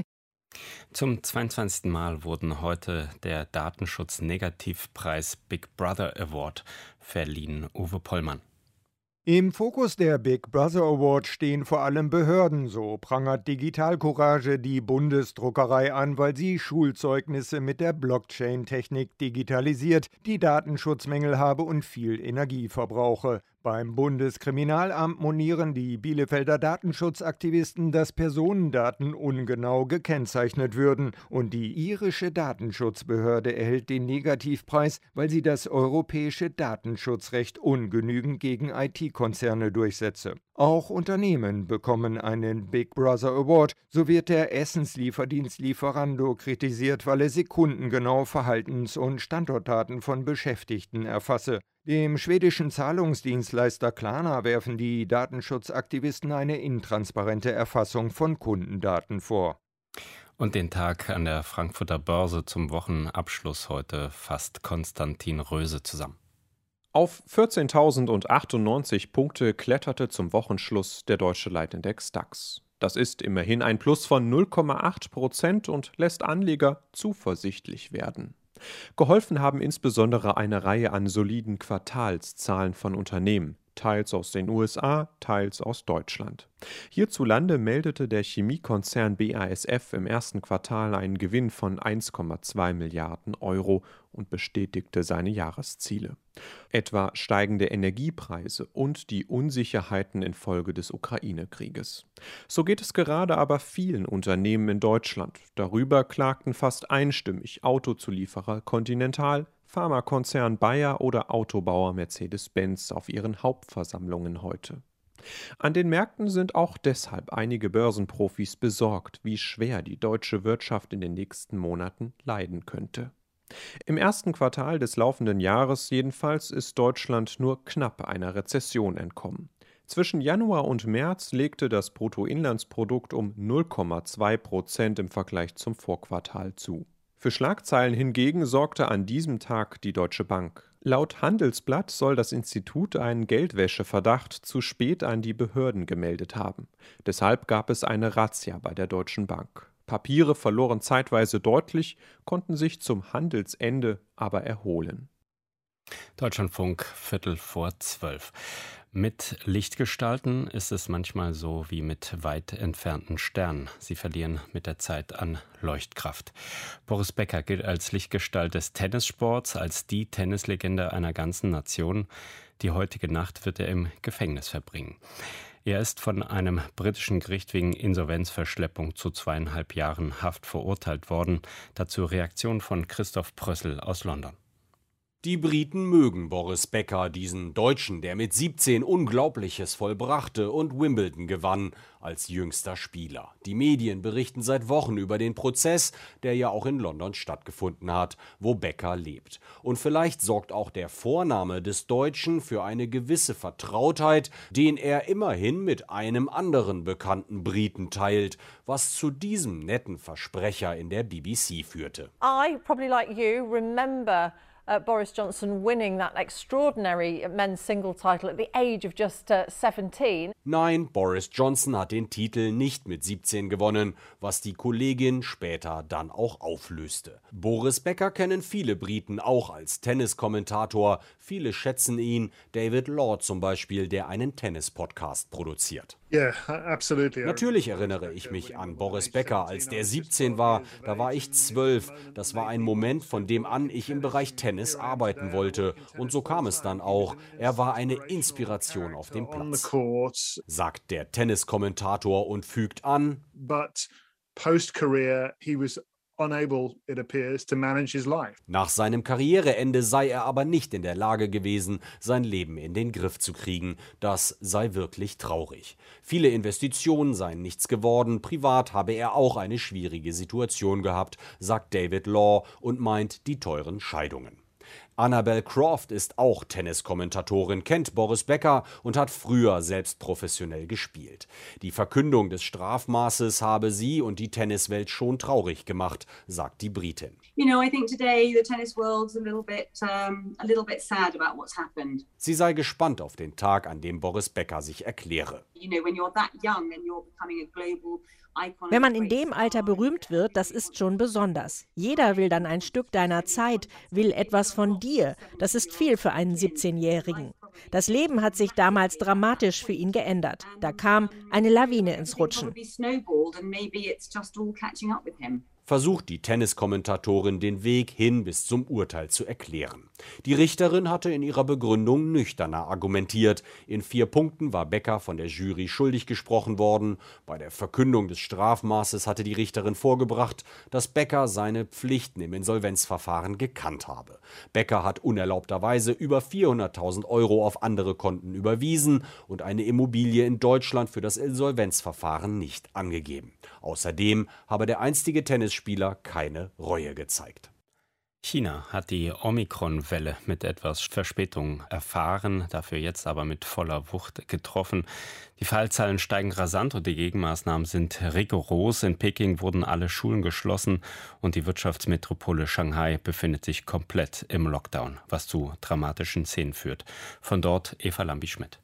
Zum zweiundzwanzigsten Mal wurden heute der Datenschutz-Negativpreis Big Brother Award verliehen. Uwe Pollmann.
Im Fokus der Big Brother Award stehen vor allem Behörden, so prangert Digital Courage die Bundesdruckerei an, weil sie Schulzeugnisse mit der Blockchain-Technik digitalisiert, die Datenschutzmängel habe und viel Energie verbrauche. Beim Bundeskriminalamt monieren die Bielefelder Datenschutzaktivisten, dass Personendaten ungenau gekennzeichnet würden. Und die irische Datenschutzbehörde erhält den Negativpreis, weil sie das europäische Datenschutzrecht ungenügend gegen I T-Konzerne durchsetze. Auch Unternehmen bekommen einen Big Brother Award. So wird der Essenslieferdienst Lieferando kritisiert, weil er sekundengenau Verhaltens- und Standortdaten von Beschäftigten erfasse. Dem schwedischen Zahlungsdienstleister Klarna werfen die Datenschutzaktivisten eine intransparente Erfassung von Kundendaten vor.
Und den Tag an der Frankfurter Börse zum Wochenabschluss heute fasst Konstantin Röse zusammen.
Auf vierzehntausendneunundachtzig Punkte kletterte zum Wochenschluss der deutsche Leitindex DAX. Das ist immerhin ein Plus von null Komma acht Prozent und lässt Anleger zuversichtlich werden. Geholfen haben insbesondere eine Reihe an soliden Quartalszahlen von Unternehmen, teils aus den U S A, teils aus Deutschland. Hierzulande meldete der Chemiekonzern B A S F im ersten Quartal einen Gewinn von eins Komma zwei Milliarden Euro und bestätigte seine Jahresziele. Etwa steigende Energiepreise und die Unsicherheiten infolge des Ukraine-Krieges. So geht es gerade aber vielen Unternehmen in Deutschland. Darüber klagten fast einstimmig Autozulieferer Continental, Pharmakonzern Bayer oder Autobauer Mercedes-Benz auf ihren Hauptversammlungen heute. An den Märkten sind auch deshalb einige Börsenprofis besorgt, wie schwer die deutsche Wirtschaft in den nächsten Monaten leiden könnte. Im ersten Quartal des laufenden Jahres jedenfalls ist Deutschland nur knapp einer Rezession entkommen. Zwischen Januar und März legte das Bruttoinlandsprodukt um null Komma zwei Prozent im Vergleich zum Vorquartal zu. Für Schlagzeilen hingegen sorgte an diesem Tag die Deutsche Bank. Laut Handelsblatt soll das Institut einen Geldwäscheverdacht zu spät an die Behörden gemeldet haben. Deshalb gab es eine Razzia bei der Deutschen Bank. Papiere verloren zeitweise deutlich, konnten sich zum Handelsende aber erholen.
Deutschlandfunk, Viertel vor zwölf. Mit Lichtgestalten ist es manchmal so wie mit weit entfernten Sternen. Sie verlieren mit der Zeit an Leuchtkraft. Boris Becker gilt als Lichtgestalt des Tennissports, als die Tennislegende einer ganzen Nation. Die heutige Nacht wird er im Gefängnis verbringen. Er ist von einem britischen Gericht wegen Insolvenzverschleppung zu zweieinhalb Jahren Haft verurteilt worden. Dazu Reaktion von Christoph Prössel aus London.
Die Briten mögen Boris Becker, diesen Deutschen, der mit siebzehn Unglaubliches vollbrachte und Wimbledon gewann als jüngster Spieler. Die Medien berichten seit Wochen über den Prozess, der ja auch in London stattgefunden hat, wo Becker lebt. Und vielleicht sorgt auch der Vorname des Deutschen für eine gewisse Vertrautheit, den er immerhin mit einem anderen bekannten Briten teilt, was zu diesem netten Versprecher in der B B C führte.
I, probably like you, remember Uh, Boris Johnson winning that extraordinary men's single title at the age of just uh, seventeen.
Nein, Boris Johnson hat den Titel nicht mit siebzehn gewonnen, was die Kollegin später dann auch auflöste. Boris Becker kennen viele Briten auch als Tenniskommentator. Viele schätzen ihn, David Law zum Beispiel, der einen Tennis-Podcast produziert.
Yeah, absolutely.
Natürlich erinnere ich mich an Boris Becker, als der siebzehn war, da war ich zwölf. Das war ein Moment, von dem an ich im Bereich Tennis arbeiten wollte. Und so kam es dann auch. Er war eine Inspiration auf dem Platz, sagt der Tenniskommentator und fügt an.
But post-career, he was unable, it appears, to manage his life.
Nach seinem Karriereende sei er aber nicht in der Lage gewesen, sein Leben in den Griff zu kriegen. Das sei wirklich traurig. Viele Investitionen seien nichts geworden. Privat habe er auch eine schwierige Situation gehabt, sagt David Law und meint die teuren Scheidungen. Annabel Croft ist auch Tenniskommentatorin, kennt Boris Becker und hat früher selbst professionell gespielt. Die Verkündung des Strafmaßes habe sie und die Tenniswelt schon traurig gemacht, sagt die Britin.
You know, I think today the tennis world's a little bit um, a little bit sad about what's happened.
Sie sei gespannt auf den Tag, an dem Boris Becker sich erkläre.
You know, when you're that young and you're becoming a global
Wenn man in dem Alter berühmt wird, das ist schon besonders. Jeder will dann ein Stück deiner Zeit, will etwas von dir. Das ist viel für einen siebzehnjährigen. Das Leben hat sich damals dramatisch für ihn geändert. Da kam eine Lawine ins Rutschen.
Versucht die Tenniskommentatorin den Weg hin bis zum Urteil zu erklären. Die Richterin hatte in ihrer Begründung nüchterner argumentiert. In vier Punkten war Becker von der Jury schuldig gesprochen worden. Bei der Verkündung des Strafmaßes hatte die Richterin vorgebracht, dass Becker seine Pflichten im Insolvenzverfahren gekannt habe. Becker hat unerlaubterweise über vierhunderttausend Euro auf andere Konten überwiesen und eine Immobilie in Deutschland für das Insolvenzverfahren nicht angegeben. Außerdem habe der einstige Tennisspieler keine Reue gezeigt.
China hat die Omikron-Welle mit etwas Verspätung erfahren, dafür jetzt aber mit voller Wucht getroffen. Die Fallzahlen steigen rasant und die Gegenmaßnahmen sind rigoros. In Peking wurden alle Schulen geschlossen und die Wirtschaftsmetropole Shanghai befindet sich komplett im Lockdown, was zu dramatischen Szenen führt. Von dort Eva Lambi-Schmidt.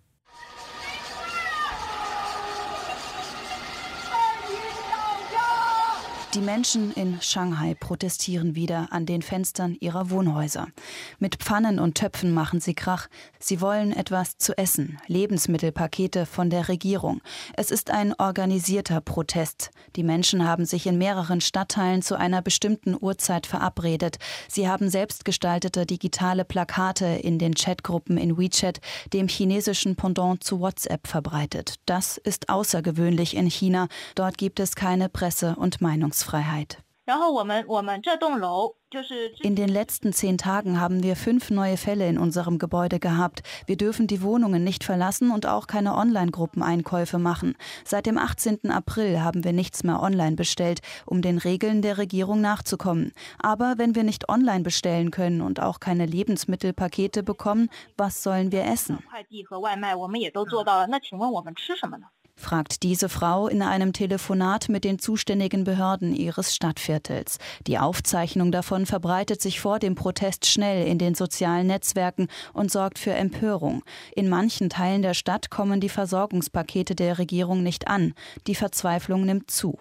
Die Menschen in Shanghai protestieren wieder an den Fenstern ihrer Wohnhäuser. Mit Pfannen und Töpfen machen sie Krach. Sie wollen etwas zu essen, Lebensmittelpakete von der Regierung. Es ist ein organisierter Protest. Die Menschen haben sich in mehreren Stadtteilen zu einer bestimmten Uhrzeit verabredet. Sie haben selbstgestaltete digitale Plakate in den Chatgruppen in WeChat, dem chinesischen Pendant zu WhatsApp, verbreitet. Das ist außergewöhnlich in China. Dort gibt es keine Presse- und Meinungsfreiheit. Freiheit. In den letzten zehn Tagen haben wir fünf neue Fälle in unserem Gebäude gehabt. Wir dürfen die Wohnungen nicht verlassen und auch keine Online-Gruppeneinkäufe machen. Seit dem achtzehnten April haben wir nichts mehr online bestellt, um den Regeln der Regierung nachzukommen. Aber wenn wir nicht online bestellen können und auch keine Lebensmittelpakete bekommen, was sollen wir essen? Fragt diese Frau in einem Telefonat mit den zuständigen Behörden ihres Stadtviertels. Die Aufzeichnung davon verbreitet sich vor dem Protest schnell in den sozialen Netzwerken und sorgt für Empörung. In manchen Teilen der Stadt kommen die Versorgungspakete der Regierung nicht an. Die Verzweiflung nimmt zu.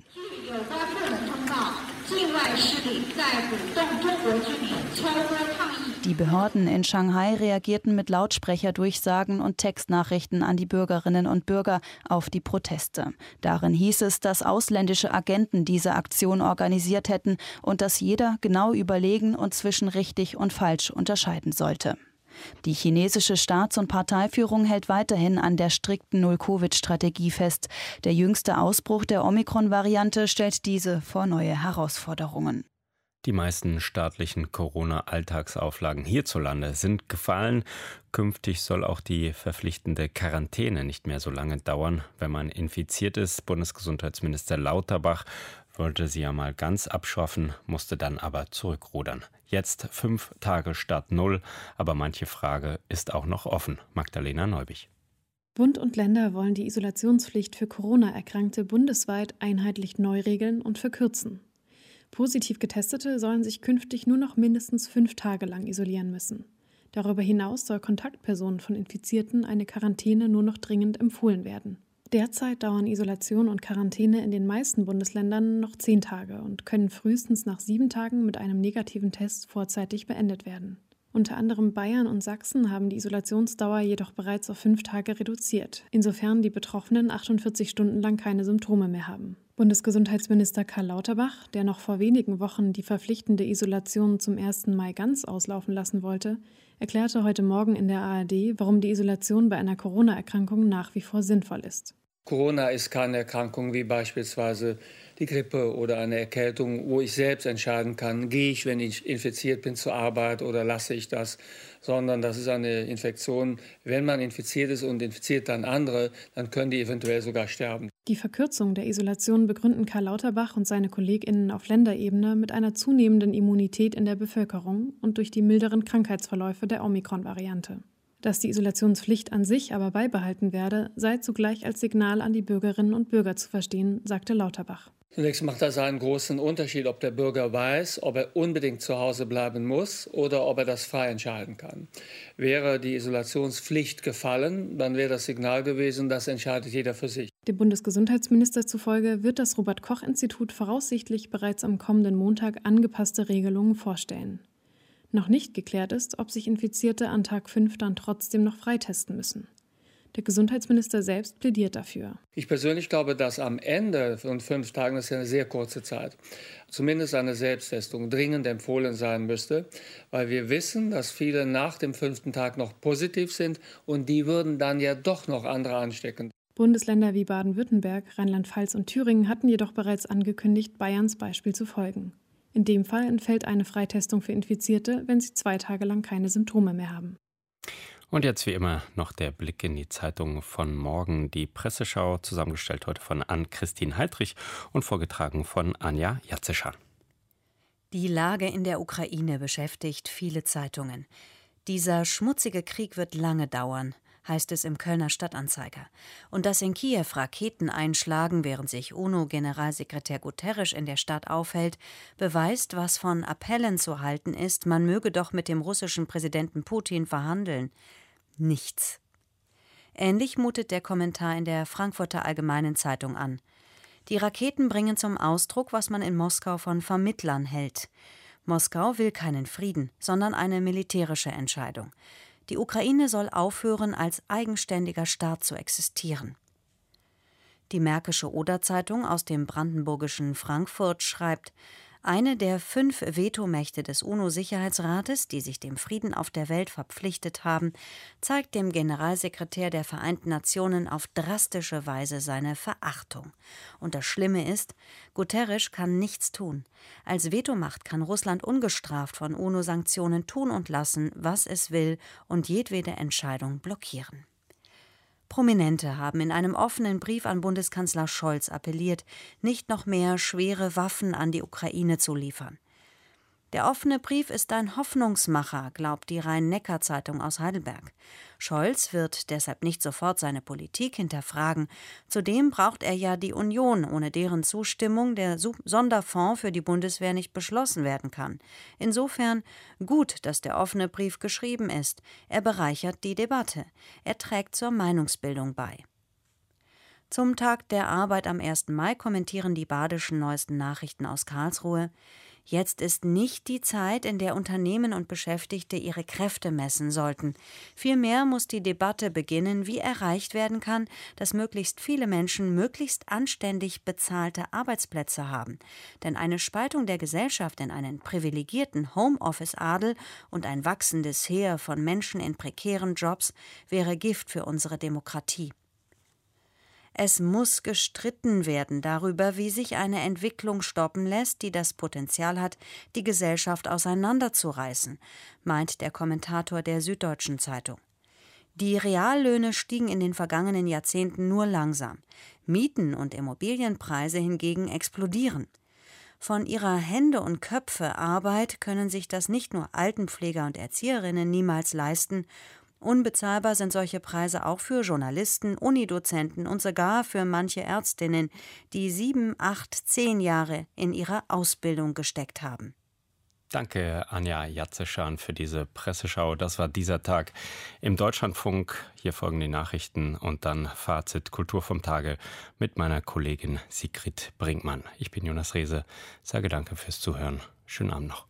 Die Behörden in Shanghai reagierten mit Lautsprecherdurchsagen und Textnachrichten an die Bürgerinnen und Bürger auf die Proteste. Darin hieß es, dass ausländische Agenten diese Aktion organisiert hätten und dass jeder genau überlegen und zwischen richtig und falsch unterscheiden sollte. Die chinesische Staats- und Parteiführung hält weiterhin an der strikten Null-Covid-Strategie fest. Der jüngste Ausbruch der Omikron-Variante stellt diese vor neue Herausforderungen.
Die meisten staatlichen Corona-Alltagsauflagen hierzulande sind gefallen. Künftig soll auch die verpflichtende Quarantäne nicht mehr so lange dauern, wenn man infiziert ist. Bundesgesundheitsminister Lauterbach wollte sie ja mal ganz abschaffen, musste dann aber zurückrudern. Jetzt fünf Tage statt null, aber manche Frage ist auch noch offen. Magdalena Neubich.
Bund und Länder wollen die Isolationspflicht für Corona-Erkrankte bundesweit einheitlich neu regeln und verkürzen. Positiv Getestete sollen sich künftig nur noch mindestens fünf Tage lang isolieren müssen. Darüber hinaus soll Kontaktpersonen von Infizierten eine Quarantäne nur noch dringend empfohlen werden. Derzeit dauern Isolation und Quarantäne in den meisten Bundesländern noch zehn Tage und können frühestens nach sieben Tagen mit einem negativen Test vorzeitig beendet werden. Unter anderem Bayern und Sachsen haben die Isolationsdauer jedoch bereits auf fünf Tage reduziert, insofern die Betroffenen achtundvierzig Stunden lang keine Symptome mehr haben. Bundesgesundheitsminister Karl Lauterbach, der noch vor wenigen Wochen die verpflichtende Isolation zum ersten Mai ganz auslaufen lassen wollte, erklärte heute Morgen in der A R D, warum die Isolation bei einer Corona-Erkrankung nach wie vor sinnvoll ist.
Corona ist keine Erkrankung wie beispielsweise die Grippe oder eine Erkältung, wo ich selbst entscheiden kann, gehe ich, wenn ich infiziert bin, zur Arbeit oder lasse ich das, sondern das ist eine Infektion. Wenn man infiziert ist und infiziert dann andere, dann können die eventuell sogar sterben.
Die Verkürzung der Isolation begründen Karl Lauterbach und seine KollegInnen auf Länderebene mit einer zunehmenden Immunität in der Bevölkerung und durch die milderen Krankheitsverläufe der Omikron-Variante. Dass die Isolationspflicht an sich aber beibehalten werde, sei zugleich als Signal an die Bürgerinnen und Bürger zu verstehen, sagte Lauterbach.
Zunächst macht das einen großen Unterschied, ob der Bürger weiß, ob er unbedingt zu Hause bleiben muss oder ob er das frei entscheiden kann. Wäre die Isolationspflicht gefallen, dann wäre das Signal gewesen, das entscheidet jeder für sich.
Dem Bundesgesundheitsminister zufolge wird das Robert-Koch-Institut voraussichtlich bereits am kommenden Montag angepasste Regelungen vorstellen. Noch nicht geklärt ist, ob sich Infizierte an Tag fünf dann trotzdem noch freitesten müssen. Der Gesundheitsminister selbst plädiert dafür.
Ich persönlich glaube, dass am Ende von fünf Tagen, das ist ja eine sehr kurze Zeit, zumindest eine Selbsttestung dringend empfohlen sein müsste, weil wir wissen, dass viele nach dem fünften Tag noch positiv sind und die würden dann ja doch noch andere anstecken.
Bundesländer wie Baden-Württemberg, Rheinland-Pfalz und Thüringen hatten jedoch bereits angekündigt, Bayerns Beispiel zu folgen. In dem Fall entfällt eine Freitestung für Infizierte, wenn sie zwei Tage lang keine Symptome mehr haben.
Und jetzt wie immer noch der Blick in die Zeitung von morgen. Die Presseschau, zusammengestellt heute von Ann-Christine Heidrich und vorgetragen von Anja Jatzeschan.
Die Lage in der Ukraine beschäftigt viele Zeitungen. Dieser schmutzige Krieg wird lange dauern, heißt es im Kölner Stadtanzeiger. Und dass in Kiew Raketen einschlagen, während sich UNO-Generalsekretär Guterres in der Stadt aufhält, beweist, was von Appellen zu halten ist, man möge doch mit dem russischen Präsidenten Putin verhandeln. Nichts. Ähnlich mutet der Kommentar in der Frankfurter Allgemeinen Zeitung an. Die Raketen bringen zum Ausdruck, was man in Moskau von Vermittlern hält. Moskau will keinen Frieden, sondern eine militärische Entscheidung. Die Ukraine soll aufhören, als eigenständiger Staat zu existieren. Die Märkische Oder-Zeitung aus dem brandenburgischen Frankfurt schreibt, eine der fünf Vetomächte des UNO-Sicherheitsrates, die sich dem Frieden auf der Welt verpflichtet haben, zeigt dem Generalsekretär der Vereinten Nationen auf drastische Weise seine Verachtung. Und das Schlimme ist, Guterres kann nichts tun. Als Vetomacht kann Russland ungestraft von UNO-Sanktionen tun und lassen, was es will, und jedwede Entscheidung blockieren. Prominente haben in einem offenen Brief an Bundeskanzler Scholz appelliert, nicht noch mehr schwere Waffen an die Ukraine zu liefern. Der offene Brief ist ein Hoffnungsmacher, glaubt die Rhein-Neckar-Zeitung aus Heidelberg. Scholz wird deshalb nicht sofort seine Politik hinterfragen. Zudem braucht er ja die Union, ohne deren Zustimmung der Sonderfonds für die Bundeswehr nicht beschlossen werden kann. Insofern gut, dass der offene Brief geschrieben ist. Er bereichert die Debatte. Er trägt zur Meinungsbildung bei. Zum Tag der Arbeit am ersten Mai kommentieren die badischen neuesten Nachrichten aus Karlsruhe: Jetzt ist nicht die Zeit, in der Unternehmen und Beschäftigte ihre Kräfte messen sollten. Vielmehr muss die Debatte beginnen, wie erreicht werden kann, dass möglichst viele Menschen möglichst anständig bezahlte Arbeitsplätze haben. Denn eine Spaltung der Gesellschaft in einen privilegierten Homeoffice-Adel und ein wachsendes Heer von Menschen in prekären Jobs wäre Gift für unsere Demokratie. Es muss gestritten werden darüber, wie sich eine Entwicklung stoppen lässt, die das Potenzial hat, die Gesellschaft auseinanderzureißen, meint der Kommentator der Süddeutschen Zeitung. Die Reallöhne stiegen in den vergangenen Jahrzehnten nur langsam. Mieten und Immobilienpreise hingegen explodieren. Von ihrer Hände- und Köpfe-Arbeit können sich das nicht nur Altenpfleger und Erzieherinnen niemals leisten. Unbezahlbar sind solche Preise auch für Journalisten, Unidozenten und sogar für manche Ärztinnen, die sieben, acht, zehn Jahre in ihre Ausbildung gesteckt haben.
Danke, Anja Jatzeschan, für diese Presseschau. Das war dieser Tag im Deutschlandfunk. Hier folgen die Nachrichten und dann Fazit Kultur vom Tage mit meiner Kollegin Sigrid Brinkmann. Ich bin Jonas Rehse, sage danke fürs Zuhören. Schönen Abend noch.